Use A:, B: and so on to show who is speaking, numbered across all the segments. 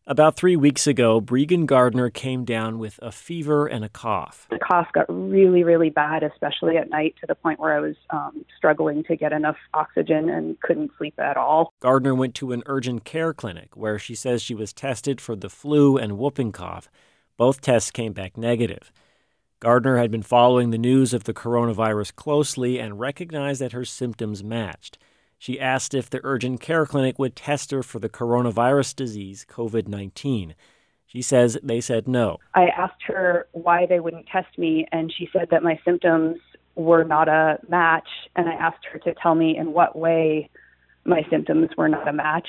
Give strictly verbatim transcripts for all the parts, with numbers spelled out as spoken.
A: About three weeks ago, Breegan Gardner came down with a fever and a cough.
B: The cough got really, really bad, especially at night, to the point where I was um, struggling to get enough oxygen and couldn't sleep at all.
A: Gardner went to an urgent care clinic where she says she was tested for the flu and whooping cough. Both tests came back negative. Gardner had been following the news of the coronavirus closely and recognized that her symptoms matched. She asked if the urgent care clinic would test her for the coronavirus disease, covid nineteen. She says they said no.
B: I asked her why they wouldn't test me, and she said that my symptoms were not a match, and I asked her to tell me in what way my symptoms were not a match,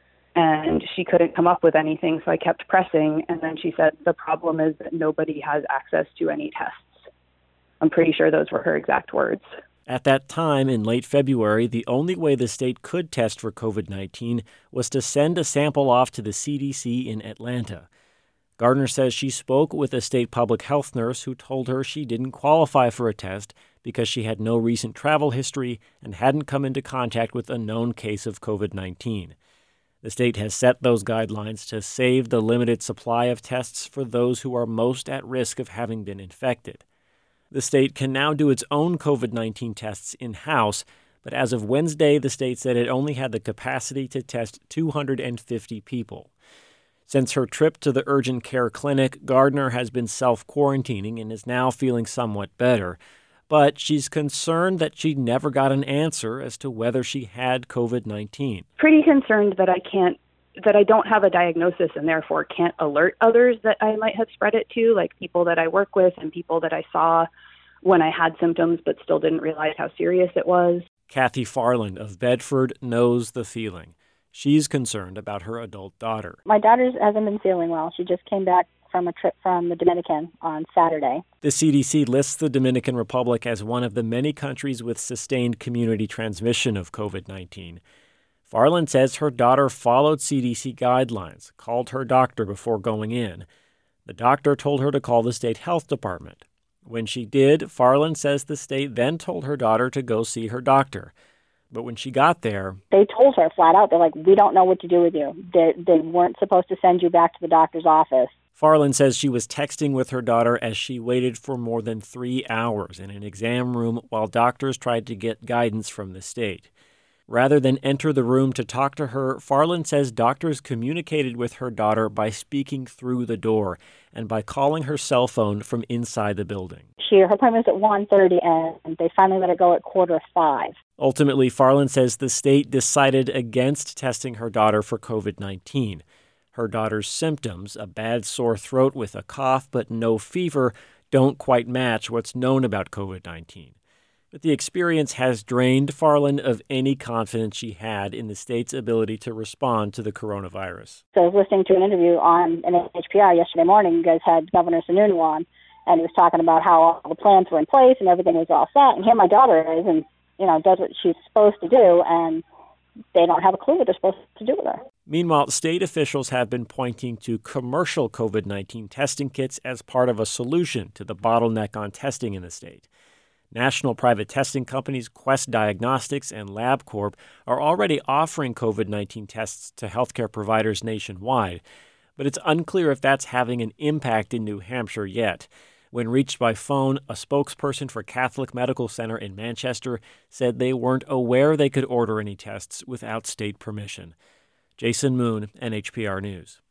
B: and she couldn't come up with anything, so I kept pressing, and then she said the problem is that nobody has access to any tests. I'm pretty sure those were her exact words.
A: At that time, in late February, the only way the state could test for covid nineteen was to send a sample off to the C D C in Atlanta. Gardner says she spoke with a state public health nurse who told her she didn't qualify for a test because she had no recent travel history and hadn't come into contact with a known case of covid nineteen. The state has set those guidelines to save the limited supply of tests for those who are most at risk of having been infected. The state can now do its own covid nineteen tests in-house, but as of Wednesday, the state said it only had the capacity to test two hundred fifty people. Since her trip to the urgent care clinic, Gardner has been self-quarantining and is now feeling somewhat better. But she's concerned that she never got an answer as to whether she had covid nineteen.
B: Pretty concerned that I can't, that I don't have a diagnosis and therefore can't alert others that I might have spread it to, like people that I work with and people that I saw when I had symptoms but still didn't realize how serious it was.
A: Kathy Farland of Bedford knows the feeling. She's concerned about her adult daughter.
C: My daughter hasn't been feeling well. She just came back from a trip from the Dominican on Saturday.
A: The C D C lists the Dominican Republic as one of the many countries with sustained community transmission of covid nineteen. Farland says her daughter followed C D C guidelines, called her doctor before going in. The doctor told her to call the state health department. When she did, Farland says the state then told her daughter to go see her doctor. But when she got there,
C: they told her flat out, they're like, we don't know what to do with you. They, they weren't supposed to send you back to the doctor's office.
A: Farland says she was texting with her daughter as she waited for more than three hours in an exam room while doctors tried to get guidance from the state. Rather than enter the room to talk to her, Farland says doctors communicated with her daughter by speaking through the door and by calling her cell phone from inside the building.
C: She, her appointment was at one thirty, and they finally let her go at quarter of five.
A: Ultimately, Farland says the state decided against testing her daughter for covid nineteen. Her daughter's symptoms, a bad sore throat with a cough but no fever, don't quite match what's known about covid nineteen. But the experience has drained Farland of any confidence she had in the state's ability to respond to the coronavirus.
C: So I was listening to an interview on an H P R yesterday morning. You guys had Governor Sununu on, and he was talking about how all the plans were in place and everything was all set. And here my daughter is and, you know, does what she's supposed to do, and they don't have a clue what they're supposed to do with her.
A: Meanwhile, state officials have been pointing to commercial covid nineteen testing kits as part of a solution to the bottleneck on testing in the state. National private testing companies Quest Diagnostics and LabCorp are already offering covid nineteen tests to healthcare providers nationwide, but it's unclear if that's having an impact in New Hampshire yet. When reached by phone, a spokesperson for Catholic Medical Center in Manchester said they weren't aware they could order any tests without state permission. Jason Moon, N H P R News.